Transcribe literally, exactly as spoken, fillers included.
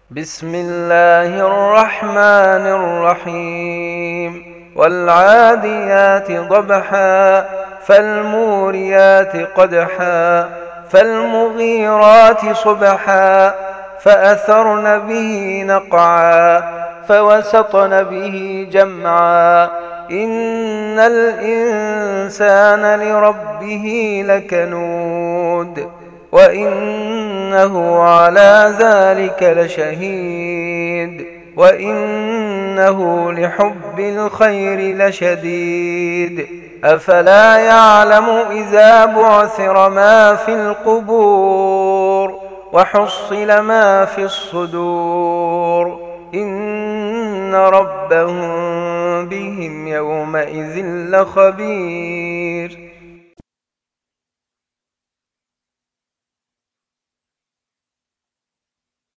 بسم الله الرحمن الرحيم والعاديات ضبحا فالموريات قدحا فالمغيرات صبحا فأثرن به نقعا فوسطن به جمعا إن الإنسان لربه لكنود وإنه على ذلك لشهيد وإنه لحب الخير لشديد أفلا يعلم إذا بعثر ما في القبور وحصل ما في الصدور إن ربهم بهم يومئذ لخبير